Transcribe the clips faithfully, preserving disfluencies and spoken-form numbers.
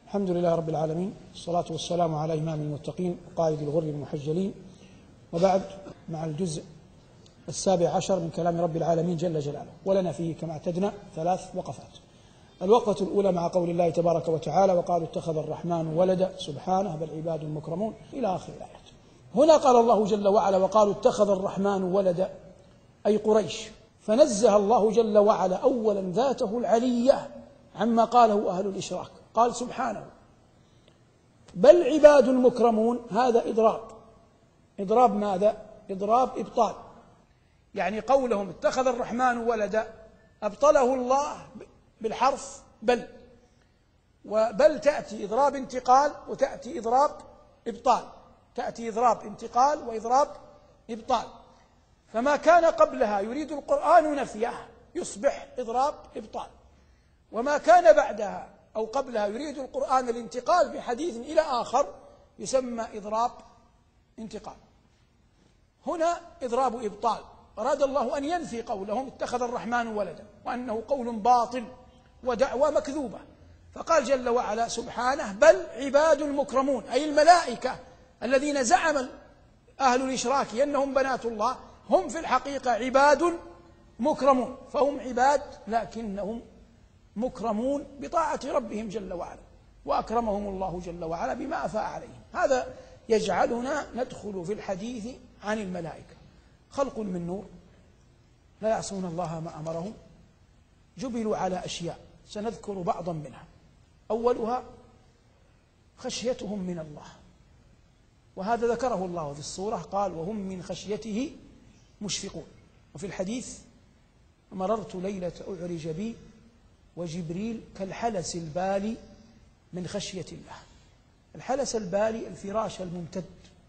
الحمد لله رب العالمين، والصلاة والسلام على إمام المتقين وقائد الغر المحجلين، وبعد، مع الجزء السابع عشر من كلام رب العالمين جل جلاله، ولنا فيه كما اعتدنا ثلاث وقفات. الوقفة الأولى مع قول الله تبارك وتعالى: وقالوا اتخذ الرحمن ولدا سبحانه بل عباد مكرمون، إلى آخر الآية. هنا قال الله جل وعلا: وقالوا اتخذ الرحمن ولدا، أي قريش، فنزه الله جل وعلا أولا ذاته العلية عما قاله أهل الإشراك، قال سبحانه بل عباد مكرمون. هذا إضراب. إضراب ماذا؟ إضراب إبطال، يعني قولهم اتخذ الرحمن ولدا أبطله الله بالحرف بل، وبل تأتي إضراب انتقال وتأتي إضراب إبطال، تأتي إضراب انتقال وإضراب إبطال. فما كان قبلها يريد القرآن نفيه يصبح إضراب إبطال، وما كان بعدها أو قبلها يريد القرآن الانتقال بحديث إلى آخر يسمى إضراب انتقال. هنا إضراب إبطال، أراد الله أن ينفي قولهم اتخذ الرحمن ولدا، وأنه قول باطل ودعوى مكذوبة، فقال جل وعلا سبحانه بل عباد مكرمون، أي الملائكة الذين زعم أهل الإشراك أنهم بنات الله هم في الحقيقة عباد مكرمون، فهم عباد لكنهم مكرمون بطاعة ربهم جل وعلا، وأكرمهم الله جل وعلا بما أفاء عليهم. هذا يجعلنا ندخل في الحديث عن الملائكة. خلق من نور لا يعصون الله ما أمرهم، جبلوا على أشياء سنذكر بعضا منها. أولها خشيتهم من الله، وهذا ذكره الله في السورة، قال وهم من خشيته مشفقون. وفي الحديث مررت ليلة أعرج بي وجبريل كالحلس البالي من خشية الله. الحلس البالي الفراش الممتد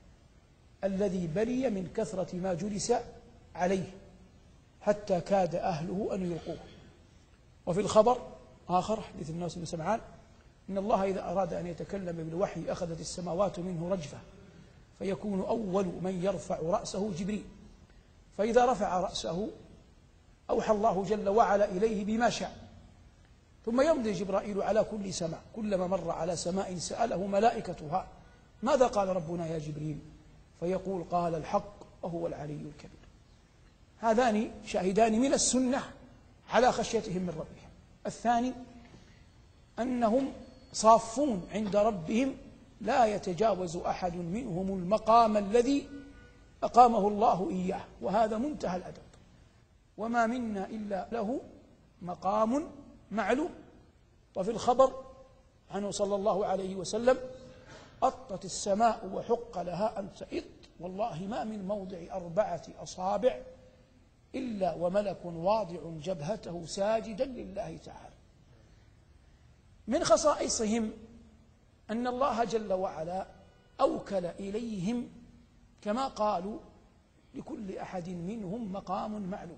الذي بلي من كثرة ما جلس عليه حتى كاد أهله أن يلقوه. وفي الخبر آخر حديث الناس بن سمعان إن الله إذا أراد أن يتكلم بالوحي أخذت السماوات منه رجفة، فيكون أول من يرفع رأسه جبريل، فإذا رفع رأسه أوحى الله جل وعلا إليه بما شاء، ثم يمضي جبرائيل على كل سماء، كلما مر على سماء سأله ملائكتها ماذا قال ربنا يا جبريل؟ فيقول قال الحق وهو العلي الكبير. هذان شاهدان من السنة على خشيتهم من ربهم. الثاني أنهم صافون عند ربهم، لا يتجاوز أحد منهم المقام الذي أقامه الله إياه، وهذا منتهى الأدب. وما منا إلا له مقام معلوم. وفي الخبر عنه صلى الله عليه وسلم أطت السماء وحق لها أن تئط، والله ما من موضع أربعة أصابع إلا وملك واضع جبهته ساجدا لله تعالى. من خصائصهم أن الله جل وعلا أوكل إليهم كما قالوا لكل أحد منهم مقام معلوم.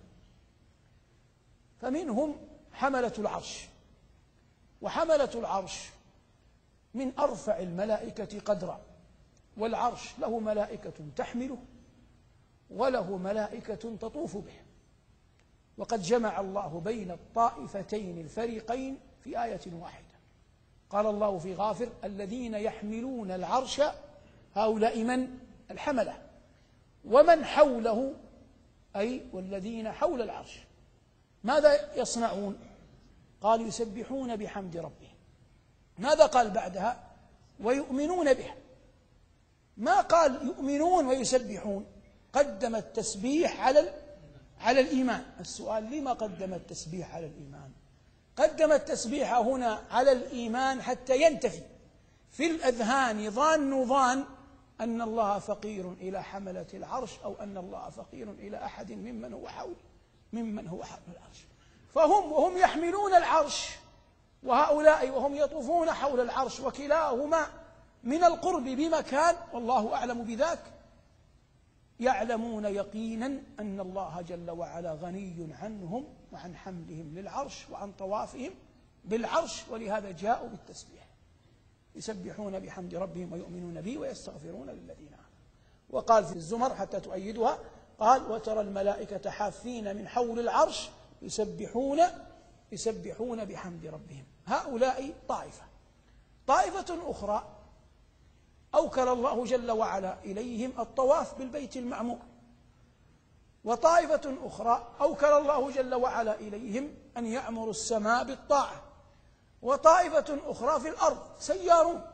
فمنهم حملة العرش، وحملة العرش من أرفع الملائكة قدرا، والعرش له ملائكة تحمله وله ملائكة تطوف به، وقد جمع الله بين الطائفتين الفريقين في آية واحدة. قال الله في غافر الذين يحملون العرش هؤلاء من؟ الحملة، ومن حوله أي والذين حول العرش ماذا يصنعون؟ قال يسبحون بحمد ربهم. ماذا قال بعدها؟ ويؤمنون به. ما قال يؤمنون ويسبحون، قدم التسبيح على على الإيمان. السؤال لما قدم التسبيح على الإيمان؟ قدم التسبيح هنا على الإيمان حتى ينتفي في الأذهان ظان ظان أن الله فقير إلى حملة العرش، أو أن الله فقير إلى أحد ممن هو حول ممن هو حول العرش. فهم وهم يحملون العرش، وهؤلاء وهم يطوفون حول العرش، وكلاهما من القرب بمكان والله أعلم بذاك، يعلمون يقينا أن الله جل وعلا غني عنهم وعن حملهم للعرش وعن طوافهم بالعرش، ولهذا جاءوا بالتسبيح يسبحون بحمد ربهم ويؤمنون به ويستغفرون للذين آمنوا. وقال في الزمر حتى تؤيدها قال وترى الملائكة حافين من حول العرش يسبحون يسبحون بحمد ربهم. هؤلاء طائفة. طائفة أخرى أوكل الله جل وعلا إليهم الطواف بالبيت المعمور، وطائفة أخرى أوكل الله جل وعلا إليهم أن يعمروا السماء بالطاعة، وطائفة أخرى في الأرض سيارون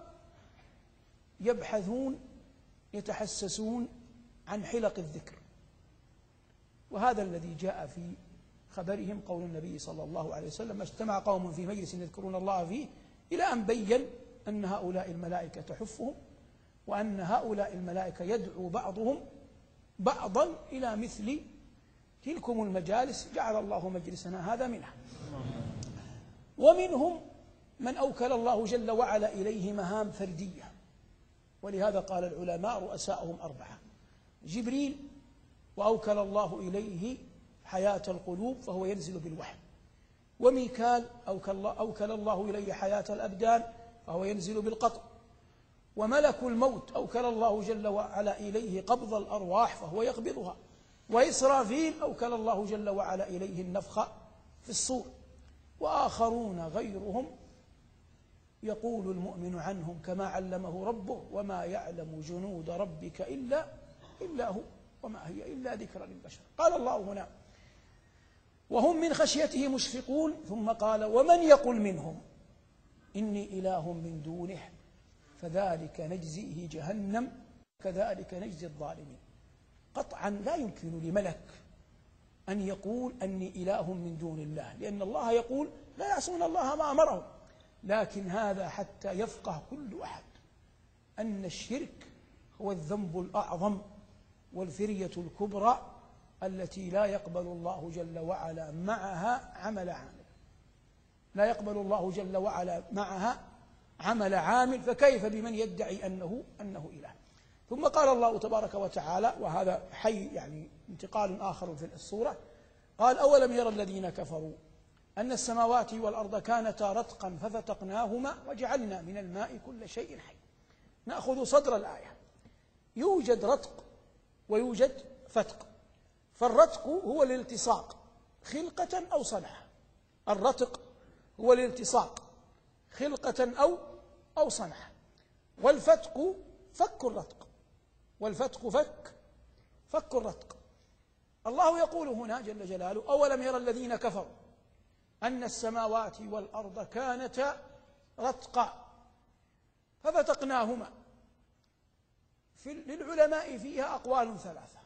يبحثون يتحسسون عن حلق الذكر. وهذا الذي جاء في خبرهم قول النبي صلى الله عليه وسلم: ما اجتمع قوم في مجلس يذكرون الله فيه، إلى أن بين أن هؤلاء الملائكة تحفهم، وأن هؤلاء الملائكة يدعو بعضهم بعضا إلى مثل تلكم المجالس جعل الله مجلسنا هذا منها. ومنهم من أوكل الله جل وعلا إليه مهام فردية، ولهذا قال العلماء رؤساؤهم أربعة: جبريل وأوكل الله إليه حياة القلوب فهو ينزل بالوحي، وميكال أوكل الله إليه حياة الأبدان فهو ينزل بالقطع، وملك الموت أوكل الله جل وعلا إليه قبض الأرواح فهو يقبضها، وإسرافيل أوكل الله جل وعلا إليه النفخ في الصور، وآخرون غيرهم يقول المؤمن عنهم كما علمه ربه: وما يعلم جنود ربك إلا إلا هو وما هي إلا ذكرى للبشر. قال الله هنا: وهم من خشيته مشفقون، ثم قال: ومن يقل منهم إني إله من دونه فذلك نجزيه جهنم كذلك نجزي الظالمين. قطعا لا يمكن لملك أن يقول أني إله من دون الله، لأن الله يقول: لا يعصون الله ما أمرهم. لكن هذا حتى يفقه كل أحد أن الشرك هو الذنب الأعظم والفرية الكبرى التي لا يقبل الله جل وعلا معها عمل عامل، لا يقبل الله جل وعلا معها عمل عامل، فكيف بمن يدعي أنه أنه إله؟ ثم قال الله تبارك وتعالى، وهذا حي يعني انتقال آخر في الصورة، قال: أولم يرى الذين كفروا أن السماوات والأرض كانتا رتقا ففتقناهما وجعلنا من الماء كل شيء حي. نأخذ صدر الآية. يوجد رتق ويوجد فتق، فالرتق هو الالتصاق خلقة أو صنعة، الرتق هو الالتصاق خلقة أو أو صنعة، والفتق فك الرتق، والفتق فك فك الرتق. الله يقول هنا جل جلاله: أولم يرى الذين كفروا أن السماوات والأرض كانتا رتقا ففتقناهما. في للعلماء فيها أقوال ثلاثة: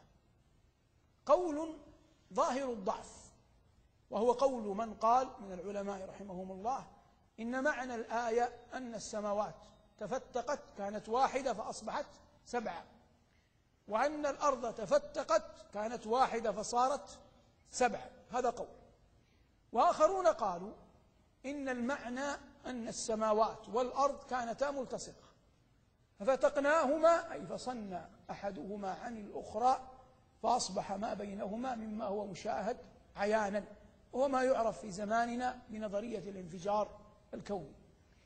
قول ظاهر الضعف، وهو قول من قال من العلماء رحمهم الله إن معنى الآية أن السماوات تفتقت كانت واحدة فأصبحت سبعة، وأن الأرض تفتقت كانت واحدة فصارت سبعة، هذا قول. وآخرون قالوا إن المعنى أن السماوات والأرض كانتا ملتصقة ففتقناهما، أي فصلنا أحدهما عن الأخرى فأصبح ما بينهما مما هو مشاهد عيانا، وهو ما يعرف في زماننا بنظرية الانفجار الكوني.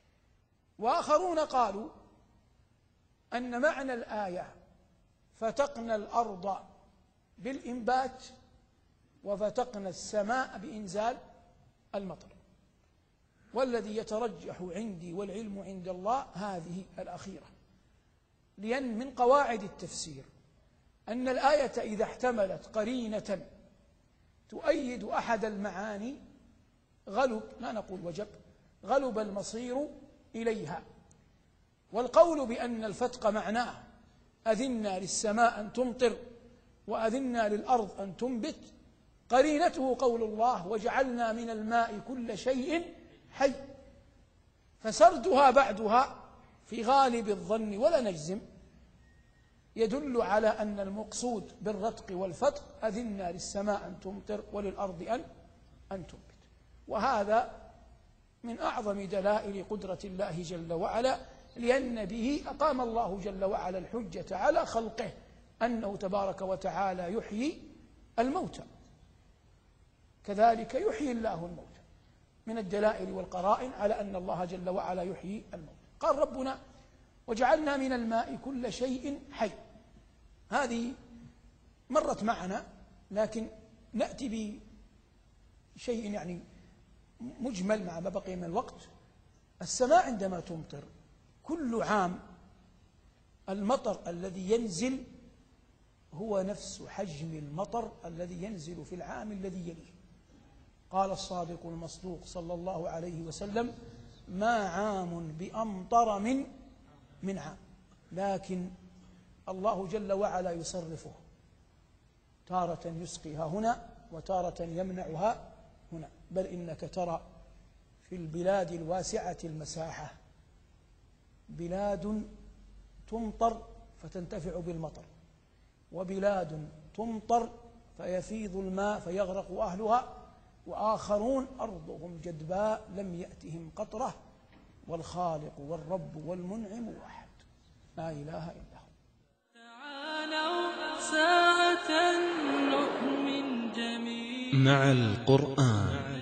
وآخرون قالوا أن معنى الآية فتقنا الأرض بالإنبات وفتقنا السماء بإنزال المطر، والذي يترجح عندي والعلم عند الله هذه الأخيرة، لأن من قواعد التفسير أن الآية إذا احتملت قرينة تؤيد أحد المعاني غلب، لا نقول وجب، غلب المصير إليها. والقول بأن الفتق معناه أذنا للسماء أن تمطر وأذنا للأرض أن تنبت، قرينته قول الله: وجعلنا من الماء كل شيء حي. فسردها بعدها في غالب الظن ولا نجزم يدل على أن المقصود بالرتق والفتق أذنا للسماء أن تمطر وللأرض أن أن تنبت. وهذا من أعظم دلائل قدرة الله جل وعلا، لأن به أقام الله جل وعلا الحجة على خلقه أنه تبارك وتعالى يحيي الموتى، كذلك يحيي الله الموتى، من الدلائل والقرائن على أن الله جل وعلا يحيي الموتى. قال ربنا: وجعلنا من الماء كل شيء حي. هذه مرت معنا، لكن نأتي بشيء يعني مجمل مع ما بقي من الوقت. السماء عندما تمطر كل عام المطر الذي ينزل هو نفس حجم المطر الذي ينزل في العام الذي يليه. قال الصادق المصدوق صلى الله عليه وسلم: ما عام بأمطر من من عام. لكن الله جل وعلا يصرفه، تارة يسقيها هنا وتارة يمنعها هنا. بل إنك ترى في البلاد الواسعة المساحة بلاد تمطر فتنتفع بالمطر، وبلاد تمطر فيفيض الماء فيغرق أهلها، وآخرون أرضهم جدباء لم يأتهم قطرة، والخالق والرب والمنعم واحد، لا إله إلا هو. تعالوا ساعة نؤمن جميعا مع القرآن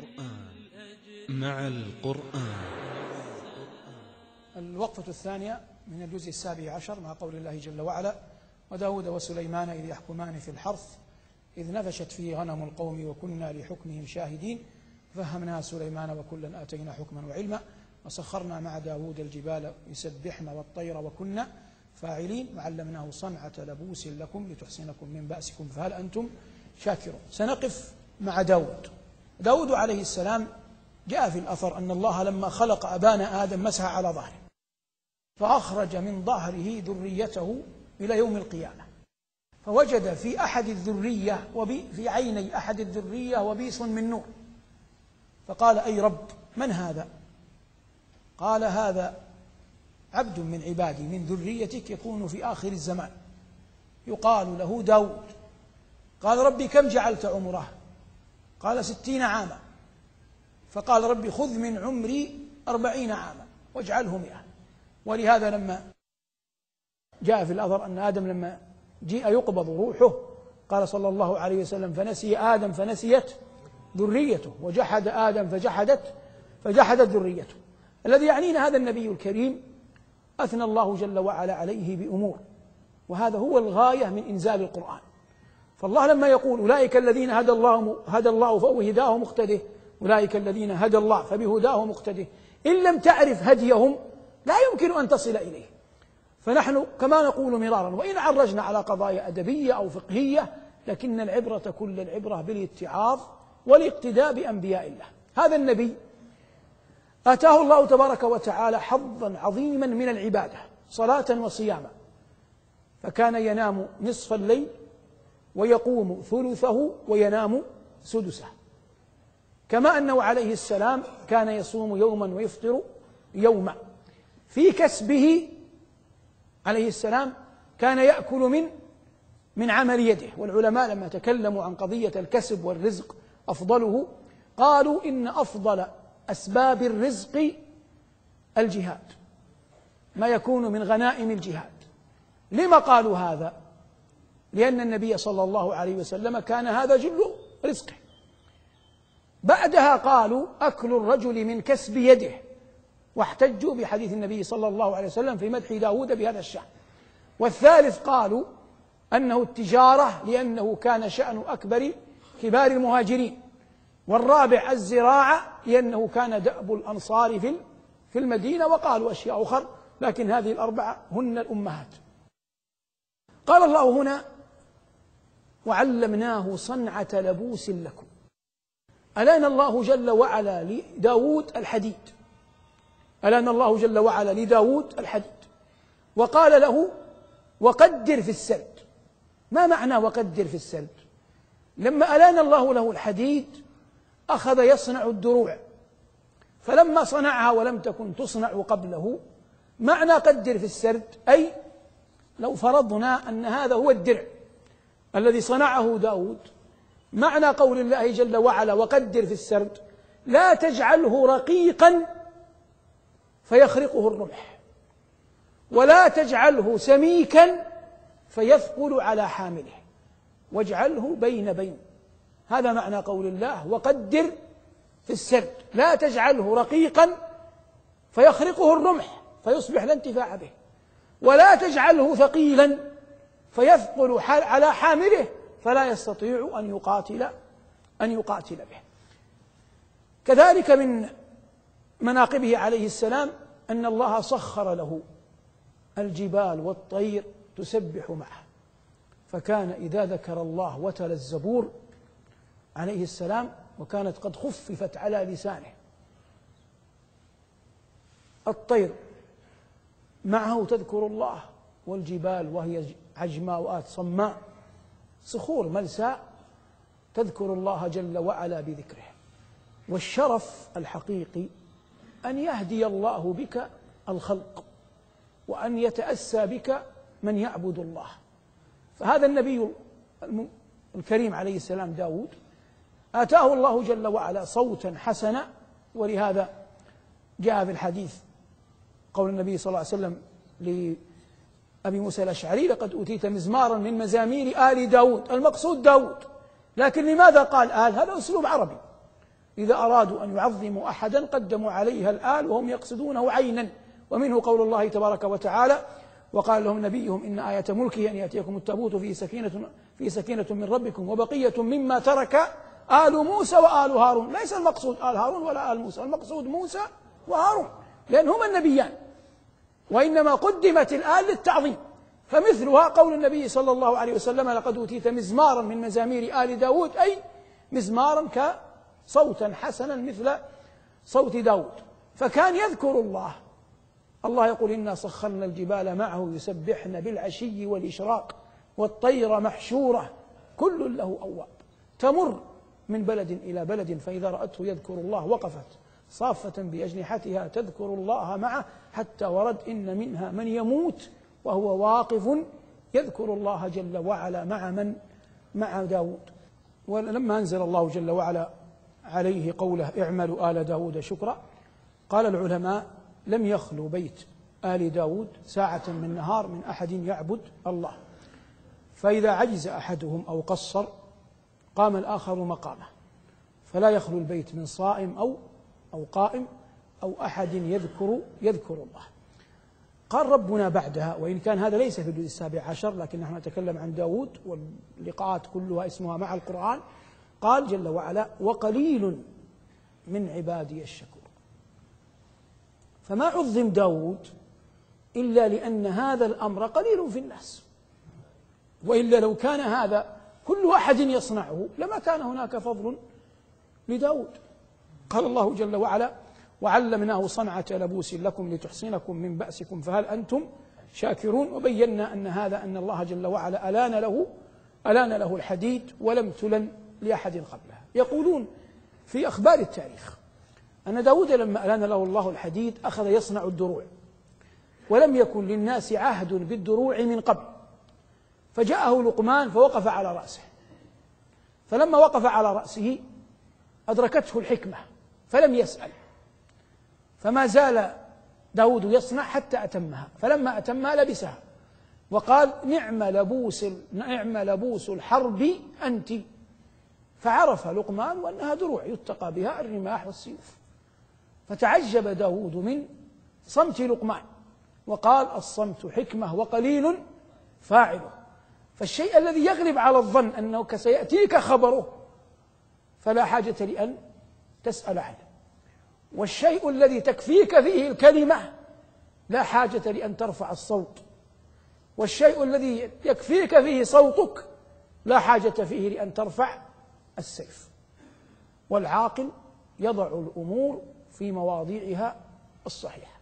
مع القرآن. الوقفة الثانية من الجزء السابع عشر مع قول الله جل وعلا: وداود وسليمان إذ يحكمان في الحرث إذ نفشت فيه غنم القوم وكنا لحكمهم شاهدين فهمنا سليمان وكلا آتينا حكما وعلما وسخرنا مع داود الجبال يسبحن والطير وكنا فاعلين وعلمناه صنعة لبوس لكم لتحسنكم من بأسكم فهل أنتم شاكرون. سنقف مع داود. داود عليه السلام جاء في الأثر أن الله لما خلق أبانا آدم مسح على ظهره فأخرج من ظهره ذريته إلى يوم القيامة، فوجد في أحد الذرية وفي عيني أحد الذرية وبيص من نور، فقال: أي رب، من هذا؟ قال: هذا عبد من عبادي من ذريتك يكون في آخر الزمان يقال له داود. قال: ربي كم جعلت عمره؟ قال: ستين عاما. فقال: ربي خذ من عمري أربعين عاما واجعله مئة. ولهذا لما جاء في الأثر أن آدم لما جيء يقبض روحه قال صلى الله عليه وسلم: فنسي آدم فنسيت ذريته، وجحد آدم فجحدت فجحدت ذريته. الذي يعنينا هذا النبي الكريم أثنى الله جل وعلا عليه بأمور، وهذا هو الغاية من إنزال القرآن. فالله لما يقول: أولئك الذين هدى الله هدى الله فهو هداه مقتده، أولئك الذين هدى الله فبهداه مقتده، إن لم تعرف هديهم لا يمكن أن تصل إليه. فنحن كما نقول مرارا، وإن عرجنا على قضايا أدبية أو فقهية، لكن العبرة كل العبرة بالاتعاظ والاقتداء بأنبياء الله. هذا النبي آتاه الله تبارك وتعالى حظا عظيما من العبادة صلاة وصياما، فكان ينام نصف الليل ويقوم ثلثه وينام سدسه، كما أنه عليه السلام كان يصوم يوما ويفطر يوما. في كسبه عليه السلام كان يأكل من من عمل يده. والعلماء لما تكلموا عن قضية الكسب والرزق أفضله قالوا إن أفضل أسباب الرزق الجهاد، ما يكون من غنائم الجهاد. لما قالوا هذا؟ لأن النبي صلى الله عليه وسلم كان هذا جل رزقه. بعدها قالوا أكل الرجل من كسب يده، واحتجوا بحديث النبي صلى الله عليه وسلم في مدح داود بهذا الشأن. والثالث قالوا أنه التجارة، لأنه كان شأن أكبر كبار المهاجرين. والرابع الزراعة، لأنه كان دأب الأنصار في في المدينة. وقالوا أشياء أخرى، لكن هذه الأربعة هن الأمهات. قال الله هنا: وعلمناه صنعة لبوس لكم. ألان الله جل وعلا لداود الحديد، ألان الله جل وعلا لداود الحديد، وقال له: وقدر في السرد. ما معنى وقدر في السرد؟ لما ألان الله له الحديد أخذ يصنع الدروع، فلما صنعها ولم تكن تصنع قبله، معنى قدر في السرد أي لو فرضنا أن هذا هو الدرع الذي صنعه داود، معنى قول الله جل وعلا: وقدر في السرد، لا تجعله رقيقا فيخرقه الرمح، ولا تجعله سميكا فيثقل على حامله، واجعله بين بين. هذا معنى قول الله: وقدر في السرد، لا تجعله رقيقا فيخرقه الرمح فيصبح لا انتفاع به، ولا تجعله ثقيلا فيثقل على حامله فلا يستطيع أن يقاتل أن يقاتل به. كذلك من مناقبه عليه السلام أن الله سخر له الجبال والطير تسبح معه، فكان إذا ذكر الله وتلا الزبور عليه السلام وكانت قد خففت على لسانه، الطير معه تذكر الله، والجبال وهي عجماء صماء صخور ملساء تذكر الله جل وعلا بذكره. والشرف الحقيقي أن يهدي الله بك الخلق، وأن يتأسى بك من يعبد الله. فهذا النبي الكريم عليه السلام داود آتاه الله جل وعلا صوتا حسنا، ولهذا جاء في الحديث قول النبي صلى الله عليه وسلم لأبي موسى الأشعري: لقد أوتيت مزمارا من مزامير آل داود. المقصود داود، لكن لماذا قال آل؟ هذا أسلوب عربي، إذا أرادوا أن يعظموا أحدا قدموا عليها الآل وهم يقصدونه عينا. ومنه قول الله تبارك وتعالى: وقال لهم نبيهم إن آية ملكه أن يأتيكم التابوت فيه سكينة, فيه سكينة من ربكم وبقية مما ترك آل موسى وآل هارون. ليس المقصود آل هارون ولا آل موسى، المقصود موسى وهارون، لأن هما النبيان، وإنما قدمت الآل للتعظيم. فمثلها قول النبي صلى الله عليه وسلم: لقد أوتيت مزمارا من مزامير آل داود، أي مزمارا كصوتا حسنا مثل صوت داود. فكان يذكر الله. الله يقول: إنا سخرنا الجبال معه يسبحن بالعشي والإشراق والطير محشورة كل له أواب. تمر من بلد إلى بلد فإذا رأته يذكر الله وقفت صافة بأجنحتها تذكر الله معه، حتى ورد إن منها من يموت وهو واقف يذكر الله جل وعلا مع من مع داود. ولما أنزل الله جل وعلا عليه قوله: اعملوا آل داود شكرا، قال العلماء: لم يخلو بيت آل داود ساعة من نهار من أحد يعبد الله، فإذا عجز أحدهم أو قصر قام الآخر مقامه، فلا يخلو البيت من صائم أو أو قائم أو أحد يذكر يذكر الله. قال ربنا بعدها، وإن كان هذا ليس في الجزء السابع عشر لكن نحن نتكلم عن داود واللقاءات كلها اسمها مع القرآن، قال جل وعلا: وقليل من عبادي الشكور. فما عظم داود إلا لأن هذا الأمر قليل في الناس، وإلا لو كان هذا كل أحد يصنعه لما كان هناك فضل لداود. قال الله جل وعلا: وعلمناه صنعة لبوس لكم لتحصنكم من بأسكم فهل أنتم شاكرون. وبينا أن هذا أن الله جل وعلا ألان له ألان له الحديد ولم تلن لأحد قبله. يقولون في أخبار التاريخ أن داود لما ألان له الله الحديد أخذ يصنع الدروع، ولم يكن للناس عهد بالدروع من قبل، فجاءه لقمان فوقف على رأسه، فلما وقف على رأسه أدركته الحكمة فلم يسأل، فما زال داود يصنع حتى أتمها، فلما أتمها لبسها وقال: نعم لبوس نعم لبوس الحرب أنت. فعرف لقمان وأنها دروع يتقى بها الرماح والسيوف، فتعجب داود من صمت لقمان وقال: الصمت حكمة وقليل فاعله. فالشيء الذي يغلب على الظن أنه سيأتيك خبره فلا حاجة لأن تسأل عنه، والشيء الذي تكفيك فيه الكلمة لا حاجة لأن ترفع الصوت، والشيء الذي يكفيك فيه صوتك لا حاجة فيه لأن ترفع السيف. والعاقل يضع الأمور في مواضيعها الصحيحة.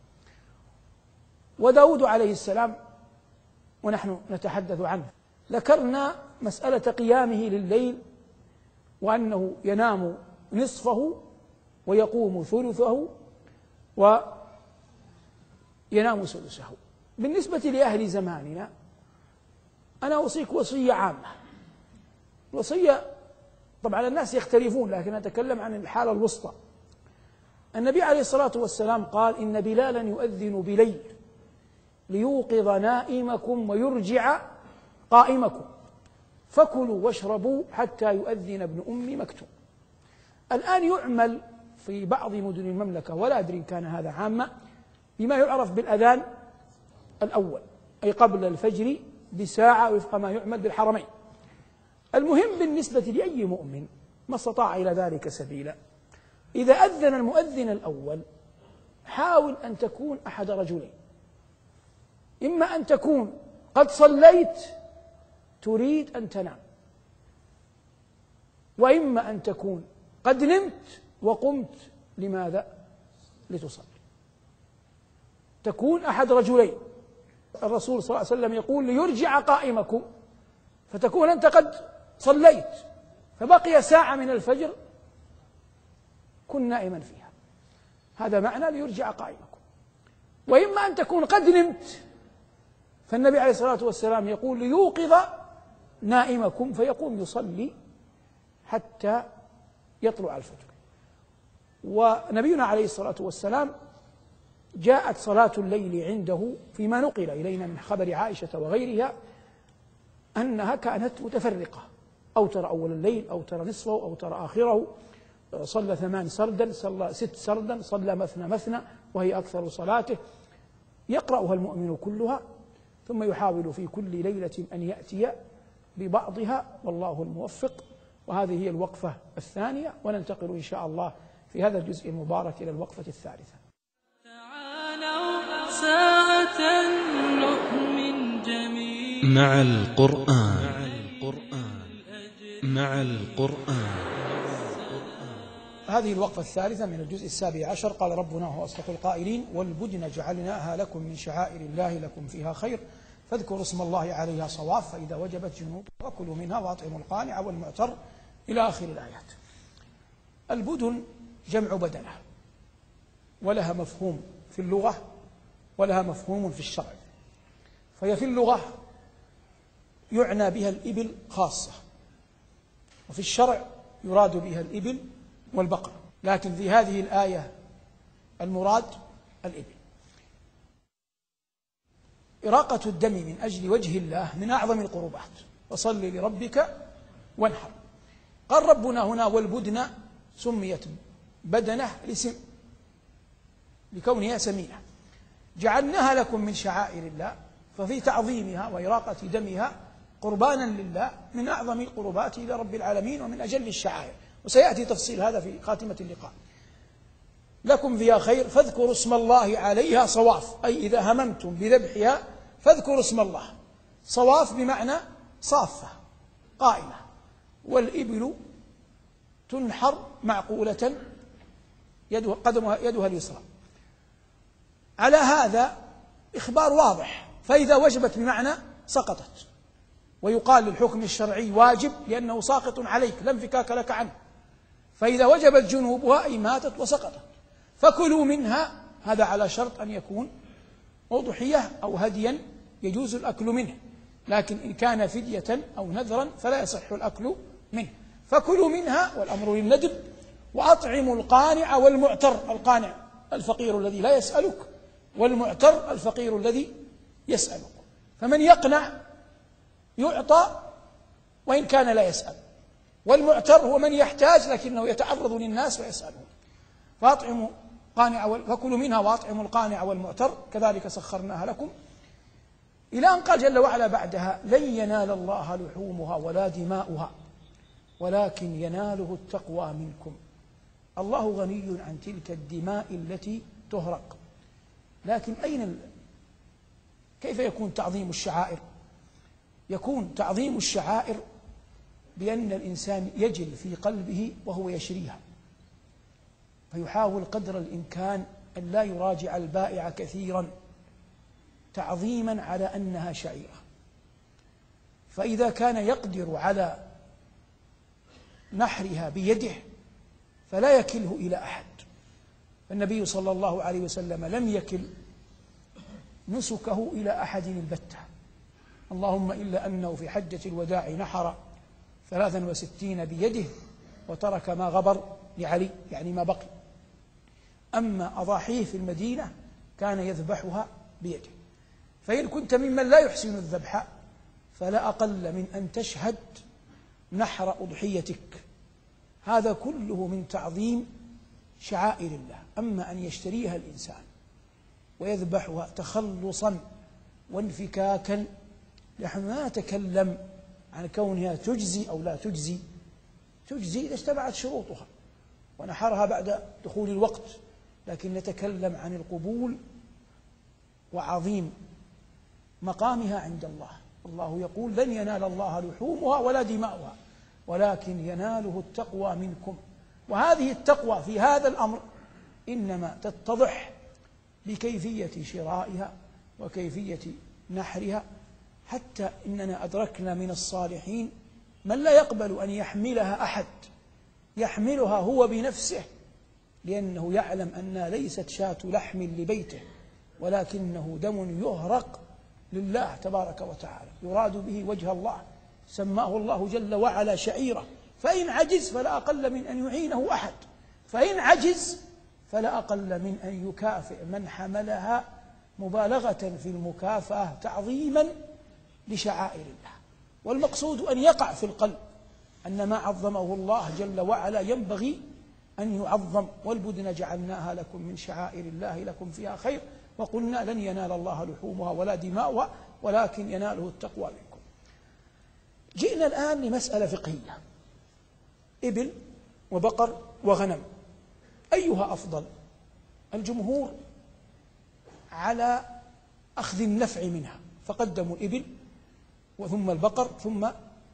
وداود عليه السلام ونحن نتحدث عنه ذكرنا مسألة قيامه لليل، وأنه ينام نصفه ويقوم ثلثه وينام سدسه. بالنسبة لأهل زماننا أنا أوصيك وصية عامة، وصية طبعا الناس يختلفون لكن أتكلم عن الحالة الوسطى. النبي عليه الصلاة والسلام قال: إن بلالا يؤذن بليل ليوقظ نائمكم ويرجع قائمكم، فكلوا واشربوا حتى يؤذن ابن أم مكتوم. الآن يعمل في بعض مدن المملكة، ولا أدري إن كان هذا عامة، بما يعرف بالأذان الأول، أي قبل الفجر بساعة وفق ما يعمل بالحرمين. المهم بالنسبة لأي مؤمن ما استطاع إلى ذلك سبيلا، إذا أذن المؤذن الأول حاول أن تكون أحد رجلين: إما أن تكون قد صليت تريد أن تنام، وإما أن تكون قد نمت وقمت. لماذا؟ لتصلي. تكون أحد رجلين. الرسول صلى الله عليه وسلم يقول: ليرجع قائمكم، فتكون أنت قد صليت فبقي ساعة من الفجر كن نائما فيها، هذا معنى ليرجع قائمكم. وإما أن تكون قد نمت، فالنبي عليه الصلاة والسلام يقول: ليوقظ نائمكم، فيقوم يصلي حتى يطلع الفجر. ونبينا عليه الصلاة والسلام جاءت صلاة الليل عنده فيما نقل إلينا من خبر عائشة وغيرها أنها كانت متفرقة: أوتر أول الليل، أوتر نصفه، أوتر آخره، صلى ثمان سردا، صلى ست سردا، صلى مثنى مثنى، وهي أكثر صلاته، يقرأها المؤمن كلها، ثم يحاول في كل ليلة أن يأتي ببعضها، والله الموفق. وهذه هي الوقفة الثانية، وننتقل إن شاء الله في هذا الجزء المبارك إلى الوقفة الثالثة. تعالوا ساعة نؤمن جميعا مع القرآن. مع القرآن. هذه الوقفة الثالثة من الجزء السابع عشر. قال ربنا وهو أصدق القائلين: والبدن جعلناها لكم من شعائر الله لكم فيها خير فاذكروا اسم الله عليها صواف فإذا وجبت جنوب وكلوا منها وأطعموا القانع والمعتر إلى آخر الآيات. البدن جمع بدنة، ولها مفهوم في اللغة ولها مفهوم في الشرع. فهي في اللغة يعنى بها الإبل خاصة، وفي الشرع يراد بها الإبل والبقر، لكن في هذه الآية المراد الإبل. إراقة الدم من أجل وجه الله من أعظم القربات، وصل لربك وانحر. قال ربنا هنا: والبدن سميت بدنة لسم لكونها سمينة، جعلناها لكم من شعائر الله، ففي تعظيمها وإراقة دمها قربانا لله من أعظم القربات إلى رب العالمين ومن أجل الشعائر، وسيأتي تفصيل هذا في خاتمة اللقاء. لكم فيها خير فاذكروا اسم الله عليها صواف، أي إذا هممتم بذبحها فاذكروا اسم الله. صواف بمعنى صافة قائمة، والإبل تنحر معقولة يدها قدمها يدها اليسرى. على هذا إخبار واضح، فإذا وجبت بمعنى سقطت، ويقال للحكم الشرعي واجب لأنه ساقط عليك لا انفكاك لك عنه، فإذا وجبت جنوبها أي ماتت وسقطت. فكلوا منها، هذا على شرط أن يكون أضحية أو هديا يجوز الأكل منه، لكن إن كان فدية أو نذرا فلا يصح الأكل منه. فكلوا منها والأمر للندب، وأطعموا القانع والمعتر. القانع الفقير الذي لا يسألك، والمعتر الفقير الذي يسألك. فمن يقنع يعطى وإن كان لا يسأل، والمعتر هو من يحتاج لكنه يتعرض للناس ويسألهم. فأطعموا قانع وال... فكلوا منها وأطعموا القانع والمعتر كذلك سخرناها لكم، إلى أن قال جل وعلا بعدها: لن ينال الله لحومها ولا دماؤها ولكن يناله التقوى منكم. الله غني عن تلك الدماء التي تهرق، لكن أين ال... كيف يكون تعظيم الشعائر؟ يكون تعظيم الشعائر بأن الإنسان يجل في قلبه وهو يشريها، فيحاول قدر الإمكان أن لا يراجع البائع كثيرا تعظيما على أنها شعيرة. فإذا كان يقدر على نحرها بيده فلا يكله إلى أحد. النبي صلى الله عليه وسلم لم يكل نسكه إلى أحد البتة، اللهم إلا أنه في حجة الوداع نحر ثلاثا وستين بيده وترك ما غبر لعلي، يعني ما بقي. أما أضاحيه في المدينة كان يذبحها بيده. فإن كنت ممن لا يحسن الذبح فلا أقل من أن تشهد نحر أضحيتك، هذا كله من تعظيم شعائر الله. أما أن يشتريها الإنسان ويذبحها تخلصا وانفكاكا، نحن لا نتكلم عن كونها تجزي أو لا تجزي، تجزي إذا اجتمعت شروطها ونحرها بعد دخول الوقت لكن نتكلم عن القبول وعظيم مقامها عند الله. الله يقول: لن ينال الله لحومها ولا دماؤها ولكن يناله التقوى منكم. وهذه التقوى في هذا الأمر إنما تتضح بكيفية شرائها وكيفية نحرها، حتى إننا أدركنا من الصالحين من لا يقبل أن يحملها أحد، يحملها هو بنفسه، لأنه يعلم أنها ليست شاة لحم لبيته ولكنه دم يهرق لله تبارك وتعالى، يراد به وجه الله، سماه الله جل وعلا شعيرة، فإن عجز فلا أقل من أن يعينه أحد، فإن عجز فلا أقل من أن يكافئ من حملها مبالغة في المكافأة تعظيما لشعائر الله. والمقصود أن يقع في القلب أن ما عظمه الله جل وعلا ينبغي أن يعظم. والبدن جعلناها لكم من شعائر الله لكم فيها خير وقلنا لن ينال الله لحومها ولا دماؤها ولكن يناله التقوى منكم. جئنا الآن لمسألة فقهية: إبل وبقر وغنم أيها أفضل؟ الجمهور على أخذ النفع منها فقدموا الإبل وثم البقر ثم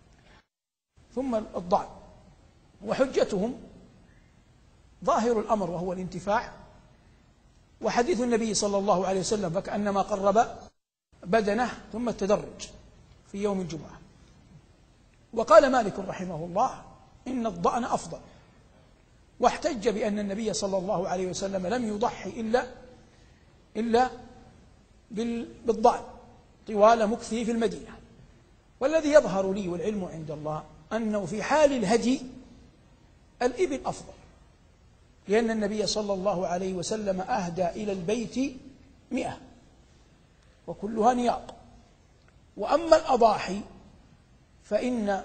ثم الضأن، وحجتهم ظاهر الأمر وهو الانتفاع، وحديث النبي صلى الله عليه وسلم فكأنما قرب بدنه ثم التدرج في يوم الجمعة. وقال مالك رحمه الله إن الضأن أفضل، واحتج بأن النبي صلى الله عليه وسلم لم يضحي إلا إلا بالضأن طوال مكثه في المدينة. والذي يظهر لي والعلم عند الله أنه في حال الهدي الإبل أفضل، لأن النبي صلى الله عليه وسلم أهدى إلى البيت مئة وكلها نياق. وأما الأضاحي فإن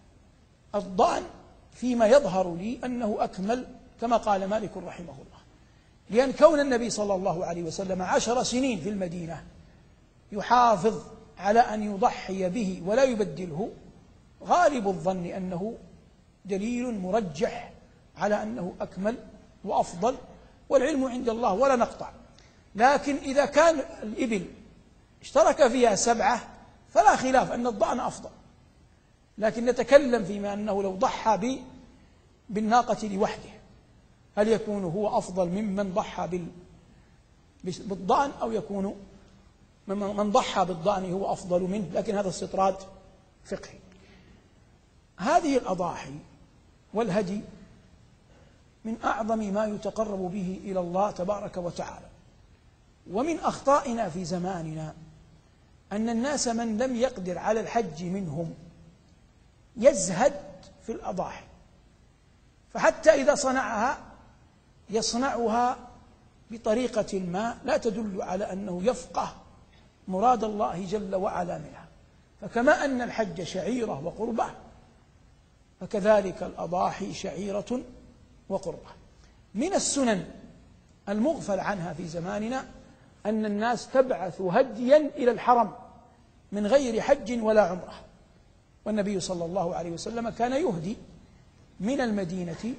الضأن فيما يظهر لي أنه أكمل كما قال مالك رحمه الله، لأن كون النبي صلى الله عليه وسلم عشر سنين في المدينة يحافظ على أن يضحي به ولا يبدله، غالب الظن أنه دليل مرجح على أنه أكمل وأفضل، والعلم عند الله ولا نقطع. لكن إذا كان الإبل اشترك فيها سبعة فلا خلاف أن الضأن أفضل، لكن نتكلم فيما أنه لو ضحى بالناقة لوحده هل يكون هو أفضل ممن ضحى بالضأن أو يكون من ضحى بالضأن هو أفضل منه؟ لكن هذا استطراد فقهي. هذه الأضاحي والهدي من أعظم ما يتقرب به إلى الله تبارك وتعالى. ومن أخطائنا في زماننا أن الناس من لم يقدر على الحج منهم يزهد في الأضاحي، فحتى إذا صنعها يصنعها بطريقة ما لا تدل على أنه يفقه مراد الله جل وعلا منها. فكما أن الحج شعيرة وقربة فكذلك الأضاحي شعيرة وقربة. من السنن المغفل عنها في زماننا أن الناس تبعث هديا إلى الحرم من غير حج ولا عمرة، والنبي صلى الله عليه وسلم كان يهدي من المدينة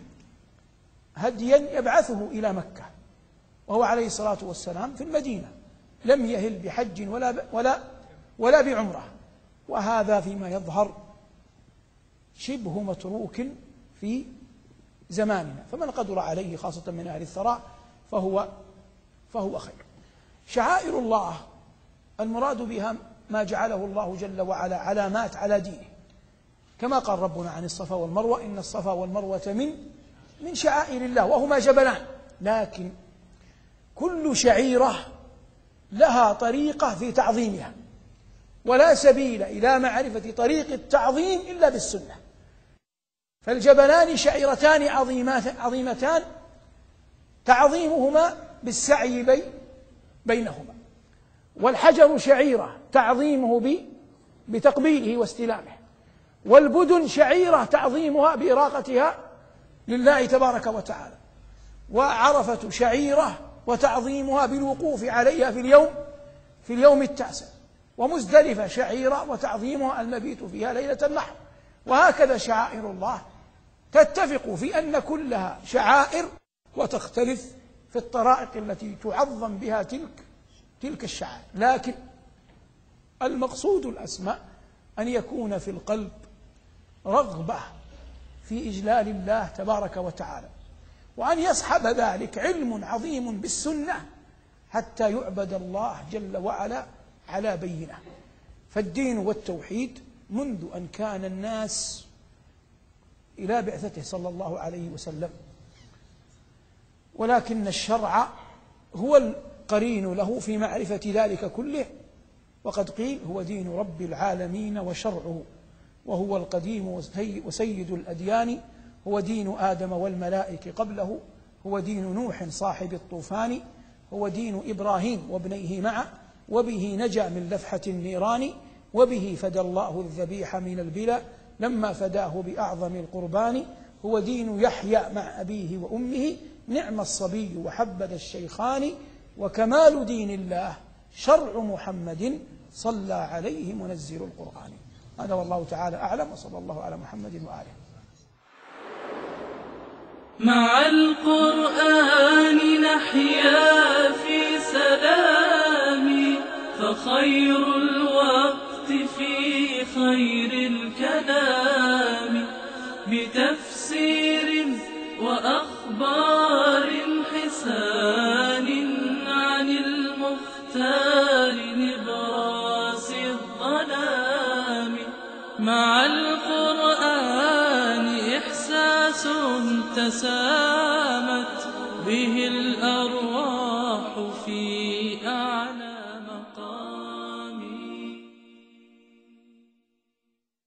هديا يبعثه إلى مكة، وهو عليه الصلاة والسلام في المدينة لم يهل بحج ولا ولا ولا بعمرة. وهذا فيما يظهر شبه متروك في زماننا، فمن قدر عليه خاصة من أهل الثراء فهو فهو خير. شعائر الله المراد بها ما جعله الله جل وعلا علامات على دينه، كما قال ربنا عن الصفا والمروة إن الصفا والمروة من من شعائر الله وهما جبلان، لكن كل شعيرة لها طريقة في تعظيمها، ولا سبيل إلى معرفة طريق التعظيم إلا بالسنة. فالجبلان شعيرتان عظيمتان تعظيمهما بالسعي بي بينهما، والحجر شعيرة تعظيمه بتقبيله واستلامه، والبدن شعيرة تعظيمها بإراقتها لله تبارك وتعالى، وعرفة شعيرة وتعظيمها بالوقوف عليها في اليوم في اليوم التاسع، ومزدلفة شعيرة وتعظيمها المبيت فيها ليلة النحر. وهكذا شعائر الله تتفق في أن كلها شعائر وتختلف في الطرائق التي تعظم بها تلك تلك الشعائر، لكن المقصود الأسمى أن يكون في القلب رغبة في إجلال الله تبارك وتعالى، وأن يصحب ذلك علم عظيم بالسنة حتى يعبد الله جل وعلا على بينة. فالدين والتوحيد منذ أن كان الناس إلى بعثته صلى الله عليه وسلم، ولكن الشرع هو القرين له في معرفة ذلك كله، وقد قيل هو دين رب العالمين وشرعه، وهو القديم وسيد الأديان، هو دين آدم والملائكة قبله، هو دين نوح صاحب الطوفان، هو دين إبراهيم وابنيه معه، وبه نجا من لفحة النيران، وبه فدى الله الذبيح من البلا لما فداه بأعظم القربان، هو دين يحيى مع أبيه وأمه نعم الصبي وحبذا الشيخان، وكمال دين الله شرع محمد صلى عليه منزل القرآن. هذا والله تعالى أعلم، وصلى الله على محمد وآله. مع القرآن نحيا في سلام، فخير الوقت في خير الكلام، بتفسير وأخبار حسان عن المختار نبراس الظلام. مع القرآن إحساس تسامت به الأرواح في